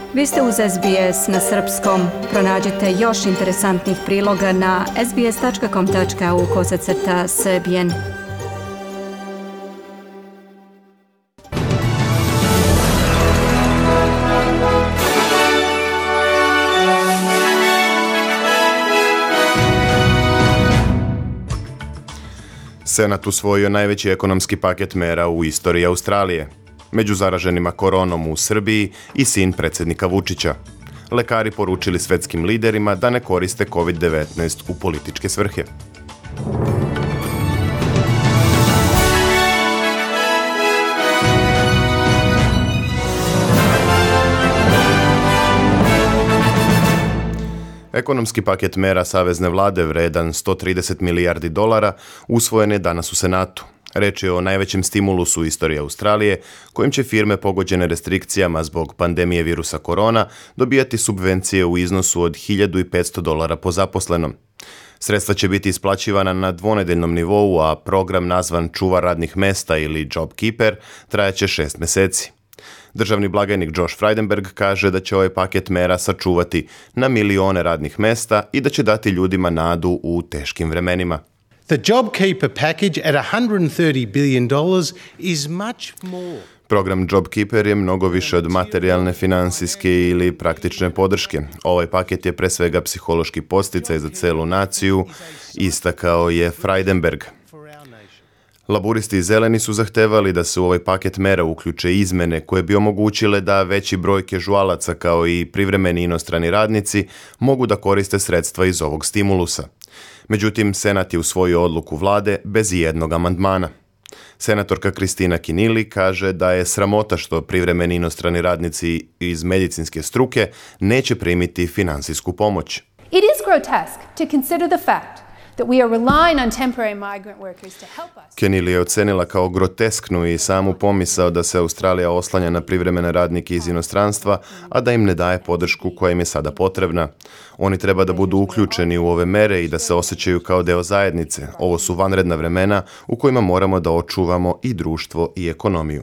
Vi ste uz SBS na srpskom. Pronađite još interesantnih priloga na sbs.com.au/srbijen. Senat usvojio najveći ekonomski paket mera u istoriji Australije. Među zaraženima koronom u Srbiji i sin predsjednika Vučića. Lekari poručili svetskim liderima da ne koriste COVID-19 u političke svrhe. Ekonomski paket mera savezne vlade vredan $130 milijardi usvojen je danas u Senatu. Reč je o najvećem stimulusu u istoriji Australije, kojim će firme pogođene restrikcijama zbog pandemije virusa korona dobijati subvencije u iznosu od $1.500 po zaposlenom. Sredstva će biti isplaćivana na dvonedeljnom nivou, a program nazvan Čuvar radnih mesta ili JobKeeper trajaće 6 mjeseci. Državni blagajnik Josh Frydenberg kaže da će ovaj paket mera sačuvati na milione radnih mesta i da će dati ljudima nadu u teškim vremenima. The JobKeeper package at $130 billion is much more. Program JobKeeper je mnogo više od materijalne, financijske ili praktične podrške. Ovaj paket je pre svega psihološki podsticaj za celu naciju, istakao je Frydenberg. Laburisti i zeleni su zahtevali da se u ovaj paket mera uključe izmene koje bi omogućile da veći broj kežualaca kao i privremeni inostrani radnici mogu da koriste sredstva iz ovog stimulusa. Međutim, Senat je usvojio odluku vlade bez ijednog amandmana. Senatorka Kristina Kinili kaže da je sramota što privremeni inostrani radnici iz medicinske struke neće primiti finansijsku pomoć. It is grotesque to consider the fact that we are relying on temporary migrant workers to help us. Kinili je ocenila kao grotesknu i samu pomisao da se Australija oslanja na privremene radnike iz inostranstva, a da im ne daje podršku koja im je sada potrebna. Oni treba da budu uključeni u ove mere i da se osjećaju kao deo zajednice. Ovo su vanredna vremena u kojima moramo da očuvamo i društvo i ekonomiju.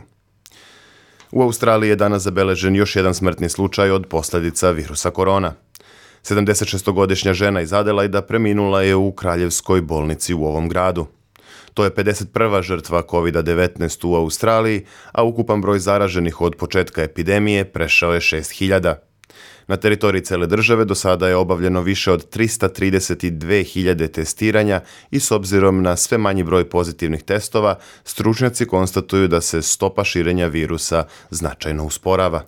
U Australiji je danas zabeležen još jedan smrtni slučaj od posljedica virusa korona. 76-godišnja žena iz Adelaida preminula je u kraljevskoj bolnici u ovom gradu. To je 51. žrtva COVID-19 u Australiji, a ukupan broj zaraženih od početka epidemije prešao je 6.000. Na teritoriji cele države do sada je obavljeno više od 332.000 testiranja i s obzirom na sve manji broj pozitivnih testova, stručnjaci konstatuju da se stopa širenja virusa značajno usporava.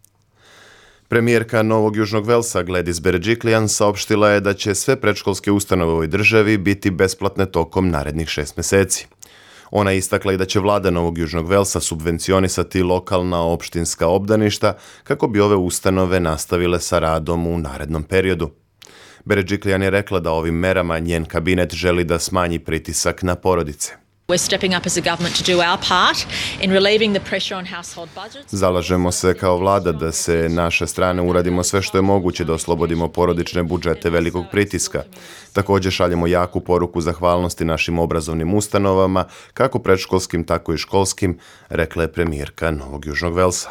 Premijerka Novog Južnog Velsa Gladys Berejiklian saopštila je da će sve predškolske ustanove u ovoj državi biti besplatne tokom narednih 6 mjeseci. Ona je istakla i da će vlada Novog Južnog Velsa subvencionisati lokalna opštinska obdaništa kako bi ove ustanove nastavile sa radom u narednom periodu. Berejiklian je rekla da ovim merama njen kabinet želi da smanji pritisak na porodice. We're stepping up as a government to do our part in relieving the pressure on household budgets. Zalažemo se kao vlada da se naše strane uradimo sve što je moguće da oslobodimo porodične budžete velikog pritiska. Također šaljemo jaku poruku zahvalnosti našim obrazovnim ustanovama, kako predškolskim, tako i školskim, rekla je premijerka Novog Južnog Velsa.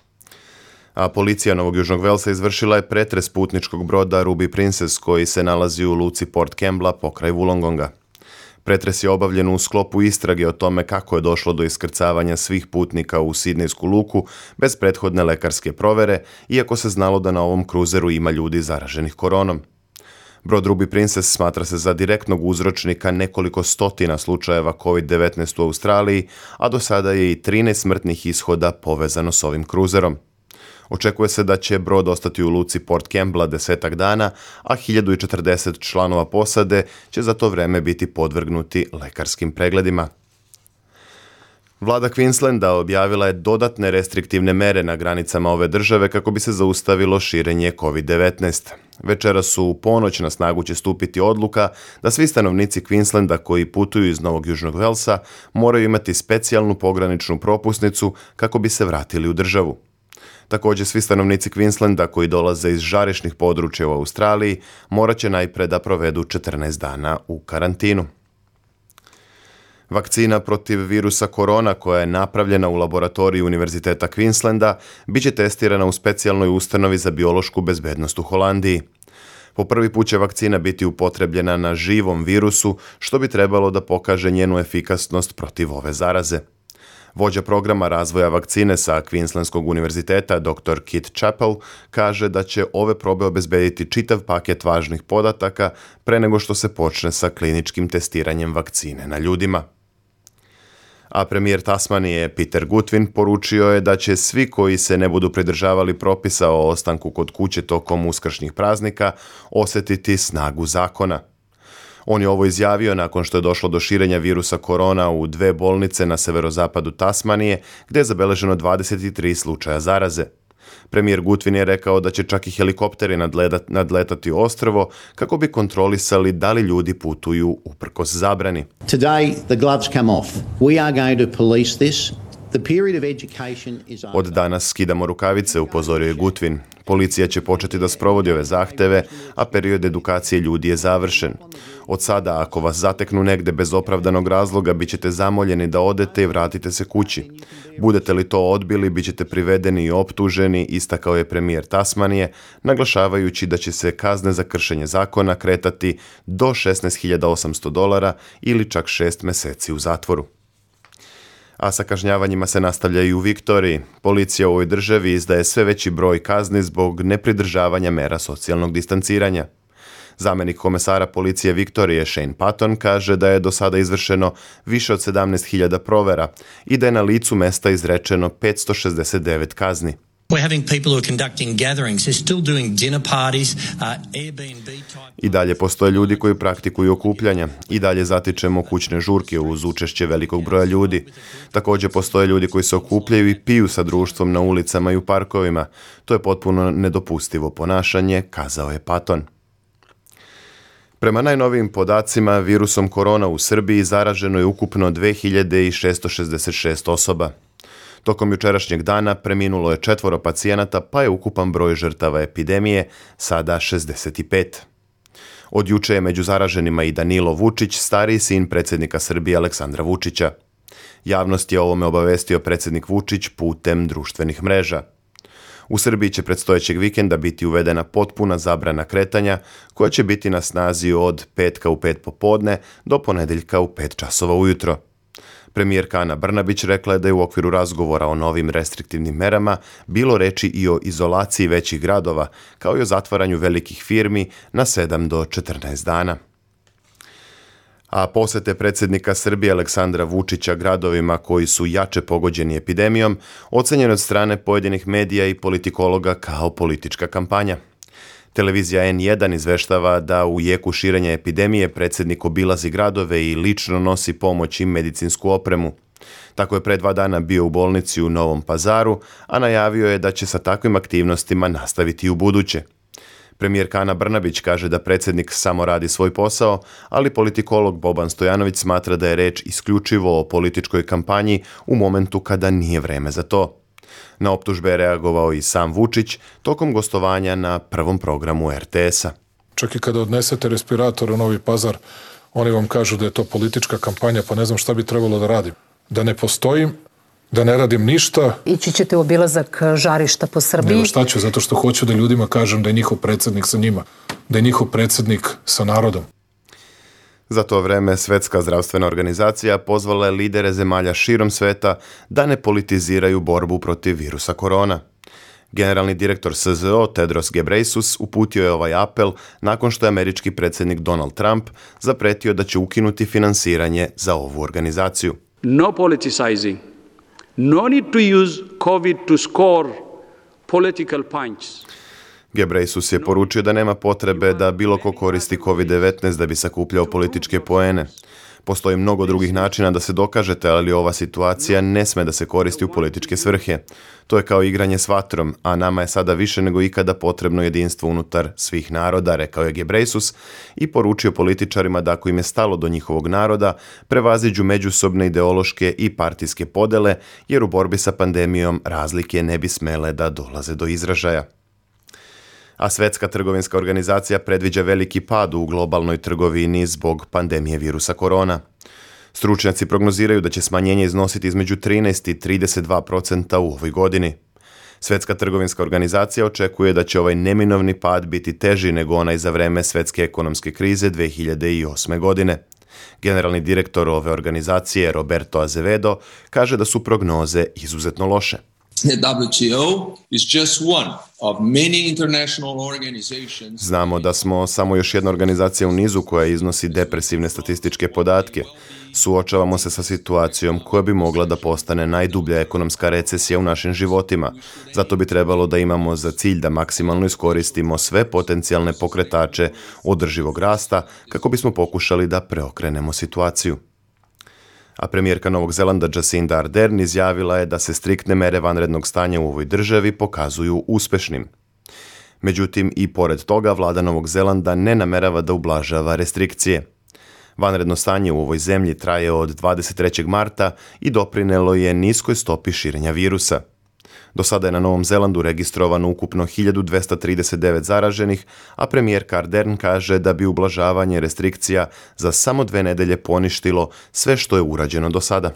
A policija Novog Južnog Velsa izvršila je pretres putničkog broda Ruby Princess koji se nalazi u luci Port Kembla pokraj Wollongonga. Pretres je obavljen u sklopu istrage o tome kako je došlo do iskrcavanja svih putnika u Sidnejsku luku bez prethodne lekarske provere, iako se znalo da na ovom kruzeru ima ljudi zaraženih koronom. Brod Ruby Princess smatra se za direktnog uzročnika nekoliko stotina slučajeva COVID-19 u Australiji, a do sada je i 13 smrtnih ishoda povezano s ovim kruzerom. Očekuje se da će brod ostati u luci Port Kembla 10 dana, a 1040 članova posade će za to vreme biti podvrgnuti lekarskim pregledima. Vlada Queenslanda objavila je dodatne restriktivne mere na granicama ove države kako bi se zaustavilo širenje COVID-19. Večeras su u ponoć na snagu će stupiti odluka da svi stanovnici Queenslanda koji putuju iz Novog Južnog Velsa moraju imati specijalnu pograničnu propusnicu kako bi se vratili u državu. Također svi stanovnici Queenslanda koji dolaze iz žarišnih područja u Australiji morat će najpre da provedu 14 dana u karantinu. Vakcina protiv virusa korona koja je napravljena u laboratoriju Univerziteta Queenslanda bit će testirana u specijalnoj ustanovi za biološku bezbednost u Holandiji. Po prvi put će vakcina biti upotrebljena na živom virusu, što bi trebalo da pokaže njenu efikasnost protiv ove zaraze. Vođa programa razvoja vakcine sa Queenslandskog univerziteta, dr. Kit Chappell, kaže da će ove probe obezbediti čitav paket važnih podataka pre nego što se počne sa kliničkim testiranjem vakcine na ljudima. A premijer Tasmanije Peter Gutwein poručio je da će svi koji se ne budu pridržavali propisa o ostanku kod kuće tokom uskršnjih praznika osjetiti snagu zakona. On je ovo izjavio nakon što je došlo do širenja virusa korona u 2 bolnice na severozapadu Tasmanije, gdje je zabeleženo 23 slučaja zaraze. Premijer Gutwein je rekao da će čak i helikopteri nadletati ostrvo kako bi kontrolisali da li ljudi putuju uprkos zabrani. Today the gloves come off. We are going to police this. The period of education is over. Od danas skidamo rukavice, upozorio je Gutwein. Policija će početi da sprovodi ove zahteve, a period edukacije ljudi je završen. Od sada, ako vas zateknu negde bez opravdanog razloga, bit ćete zamoljeni da odete i vratite se kući. Budete li to odbili, bit ćete privedeni i optuženi, istakao je premijer Tasmanije, naglašavajući da će se kazne za kršenje zakona kretati do $16.800 ili čak 6 meseci u zatvoru. A sa kažnjavanjima se nastavlja i u Viktoriji. Policija u ovoj državi izdaje sve veći broj kazni zbog nepridržavanja mera socijalnog distanciranja. Zamjenik komesara policije Viktorije Shane Patton kaže da je do sada izvršeno više od 17.000 provera i da je na licu mesta izrečeno 569 kazni. We're having people who are conducting gatherings. They're still doing dinner parties, Airbnb type. I dalje postoje ljudi koji praktikuju okupljanja. I dalje zatičemo kućne žurke uz učešće velikog broja ljudi. Također postoje ljudi koji se okupljaju i piju sa društvom na ulicama i u parkovima. To je potpuno nedopustivo ponašanje, kazao je Patton. Prema najnovijim podacima, virusom korona u Srbiji zaraženo je ukupno 2666 osoba. Tokom jučerašnjeg dana preminulo je 4 pacijenata, pa je ukupan broj žrtava epidemije sada 65. Od juče je među zaraženima i Danilo Vučić, stariji sin predsjednika Srbije Aleksandra Vučića. Javnost je o ovome obavestio predsjednik Vučić putem društvenih mreža. U Srbiji će predstojećeg vikenda biti uvedena potpuna zabrana kretanja, koja će biti na snazi od petka u 5 popodne do ponedeljka u 5 časova ujutro. Premijerka Ana Brnabić rekla je da je u okviru razgovora o novim restriktivnim merama bilo reči i o izolaciji većih gradova, kao i o zatvaranju velikih firmi na 7 do 14 dana. A posete predsjednika Srbije Aleksandra Vučića gradovima koji su jače pogođeni epidemijom ocenjeno od strane pojedinih medija i politikologa kao politička kampanja. Televizija N1 izveštava da u jeku širenja epidemije predsjednik obilazi gradove i lično nosi pomoć i medicinsku opremu. Tako je pre 2 dana bio u bolnici u Novom Pazaru, a najavio je da će sa takvim aktivnostima nastaviti i u buduće. Premijerka Ana Brnabić kaže da predsjednik samo radi svoj posao, ali politikolog Boban Stojanović smatra da je reč isključivo o političkoj kampanji u momentu kada nije vreme za to. Na optužbe je reagovao i sam Vučić tokom gostovanja na prvom programu RTS-a. Čak i kada odnesete respirator u Novi Pazar, oni vam kažu da je to politička kampanja, pa ne znam šta bi trebalo da radim. Da ne postojim, da ne radim ništa. Ići ćete u obilazak žarišta po Srbiji. Nego šta ću, zato što hoću da ljudima kažem da je njihov predsjednik sa njima, da je njihov predsjednik sa narodom. Za to vreme Svetska zdravstvena organizacija pozvala je lidere zemalja širom sveta da ne politiziraju borbu protiv virusa korona. Generalni direktor SZO Tedros Ghebreyesus uputio je ovaj apel nakon što je američki predsjednik Donald Trump zapretio da će ukinuti finansiranje za ovu organizaciju. No politicizing. No need to use COVID to score political points. Ghebreyesus je poručio da nema potrebe da bilo ko koristi COVID-19 da bi sakupljao političke poene. Postoji mnogo drugih načina da se dokažete, ali ova situacija ne sme da se koristi u političke svrhe. To je kao igranje s vatrom, a nama je sada više nego ikada potrebno jedinstvo unutar svih naroda, rekao je Ghebreyesus i poručio političarima da ako im je stalo do njihovog naroda, prevaziđu međusobne ideološke i partijske podele, jer u borbi sa pandemijom razlike ne bi smele da dolaze do izražaja. A Svetska trgovinska organizacija predviđa veliki pad u globalnoj trgovini zbog pandemije virusa korona. Stručnjaci prognoziraju da će smanjenje iznositi između 13 i 32% u ovoj godini. Svjetska trgovinska organizacija očekuje da će ovaj neminovni pad biti teži nego onaj za vreme svjetske ekonomske krize 2008. godine. Generalni direktor ove organizacije, Roberto Azevedo, kaže da su prognoze izuzetno loše. Znamo da smo samo još jedna organizacija u nizu koja iznosi depresivne statističke podatke. Suočavamo se sa situacijom koja bi mogla da postane najdublja ekonomska recesija u našim životima. Zato bi trebalo da imamo za cilj da maksimalno iskoristimo sve potencijalne pokretače održivog rasta kako bismo pokušali da preokrenemo situaciju. A premijerka Novog Zelanda Jacinda Ardern izjavila je da se striktne mere vanrednog stanja u ovoj državi pokazuju uspešnim. Međutim, i pored toga, vlada Novog Zelanda ne namerava da ublažava restrikcije. Vanredno stanje u ovoj zemlji traje od 23. marta i doprinelo je niskoj stopi širenja virusa. Do sada je na Novom Zelandu registrovano ukupno 1239 zaraženih, a premijerka Ardern kaže da bi ublažavanje restrikcija za samo 2 nedelje poništilo sve što je urađeno do sada.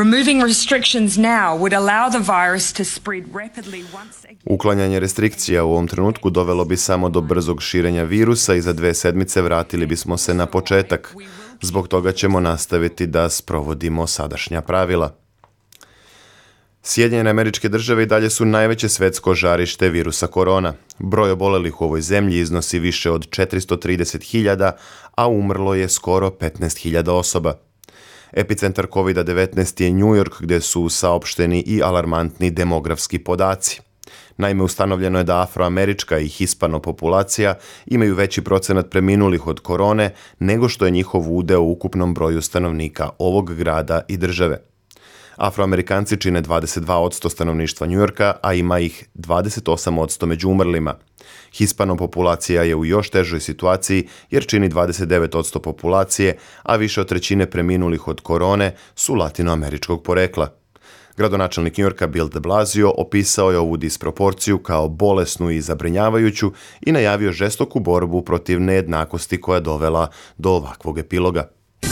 Uklanjanje restrikcija u ovom trenutku dovelo bi samo do brzog širenja virusa i za 2 sedmice vratili bismo se na početak. Zbog toga ćemo nastaviti da sprovodimo sadašnja pravila. Sjedinjene Američke Države i dalje su najveće svetsko žarište virusa korona. Broj obolelih u ovoj zemlji iznosi više od 430.000, a umrlo je skoro 15.000 osoba. Epicentar COVID-19 je New York, gdje su saopšteni i alarmantni demografski podaci. Naime, ustanovljeno je da afroamerička i hispano populacija imaju veći procenat preminulih od korone nego što je njihov udeo u ukupnom broju stanovnika ovog grada i države. Afroamerikanci čine 22% stanovništva Njujorka, a ima ih 28% među umrlima. Hispano populacija je u još težoj situaciji jer čini 29% populacije, a više od trećine preminulih od korone su latinoameričkog porekla. Gradonačelnik Njujorka Bill de Blasio opisao je ovu disproporciju kao bolesnu i zabrinjavajuću i najavio žestoku borbu protiv nejednakosti koja je dovela do ovakvog epiloga.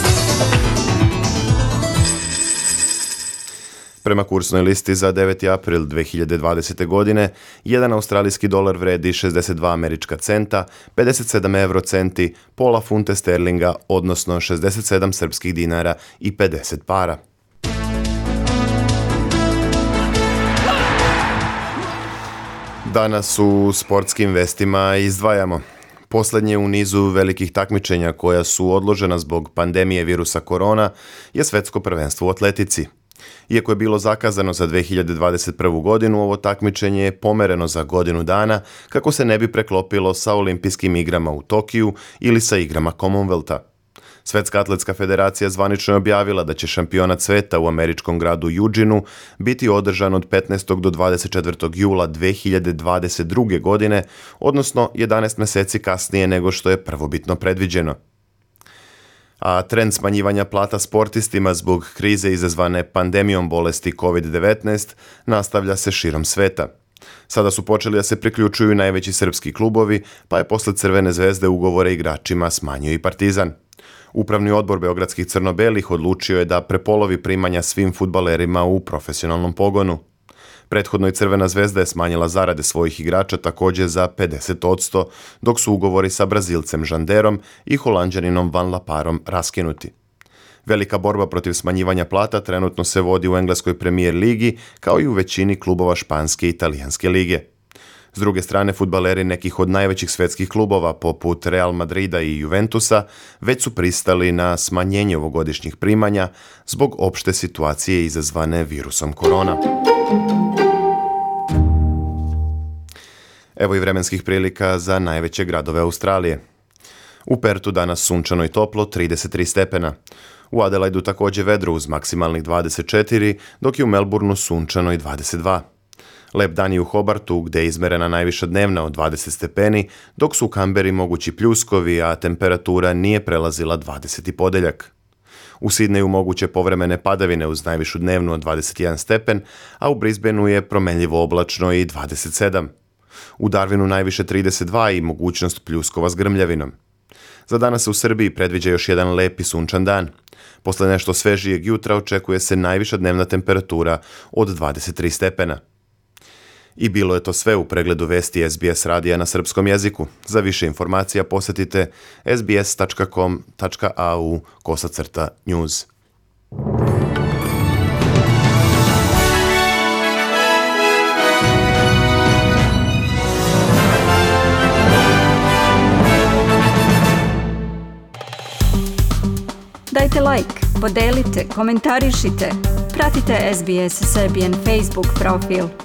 Prema kursnoj listi za 9. april 2020. godine, jedan australijski dolar vredi 62 američka centa, 57 eurocenti, pola funte sterlinga, odnosno 67 srpskih dinara i 50 para. Danas u sportskim vestima izdvajamo. Posljednje u nizu velikih takmičenja koja su odložena zbog pandemije virusa korona je Svetsko prvenstvo u atletici. Iako je bilo zakazano za 2021. godinu, ovo takmičenje je pomereno za godinu dana kako se ne bi preklopilo sa olimpijskim igrama u Tokiju ili sa igrama Commonwealtha. Svetska atletska federacija zvanično je objavila da će šampionat sveta u američkom gradu Eugenu biti održan od 15. do 24. jula 2022. godine, odnosno 11 mjeseci kasnije nego što je prvobitno predviđeno. A trend smanjivanja plata sportistima zbog krize izazvane pandemijom bolesti COVID-19 nastavlja se širom sveta. Sada su počeli da se priključuju najveći srpski klubovi, pa je posle Crvene zvezde ugovore igračima smanjio i Partizan. Upravni odbor beogradskih crno-belih odlučio je da prepolovi primanja svim fudbalerima u profesionalnom pogonu. Prethodno i Crvena zvezda je smanjila zarade svojih igrača također za 50%, dok su ugovori sa Brazilcem Žanderom i Holanđaninom Van Laparom raskinuti. Velika borba protiv smanjivanja plata trenutno se vodi u engleskoj Premier ligi, kao i u većini klubova španske i italijanske lige. S druge strane, fudbaleri nekih od najvećih svetskih klubova, poput Real Madrida i Juventusa, već su pristali na smanjenje ovogodišnjih primanja zbog opšte situacije izazvane virusom korona. Evo i vremenskih prilika za najveće gradove Australije. U Pertu danas sunčano i toplo, 33 stepena. U Adelaidu također vedro uz maksimalnih 24, dok je u Melbourneu sunčano i 22. Lep dan je u Hobartu, gdje je izmerena najviša dnevna od 20 stepeni, dok su u Kamberi mogući pljuskovi, a temperatura nije prelazila 20. podeljak. U Sidneju moguće povremene padavine uz najvišu dnevnu od 21 stepen, a u Brisbaneu je promenljivo oblačno i 27. U Darwinu najviše 32 i mogućnost pljuskova s grmljavinom. Za danas se u Srbiji predviđa još jedan lep i sunčan dan. Posle nešto svežijeg jutra očekuje se najviša dnevna temperatura od 23 stepena. I bilo je to sve u pregledu vesti SBS radija na srpskom jeziku. Za više informacija posjetite sbs.com.au/news. Dajte like, podelite, komentarišite. Pratite SBS Serbian Facebook profil.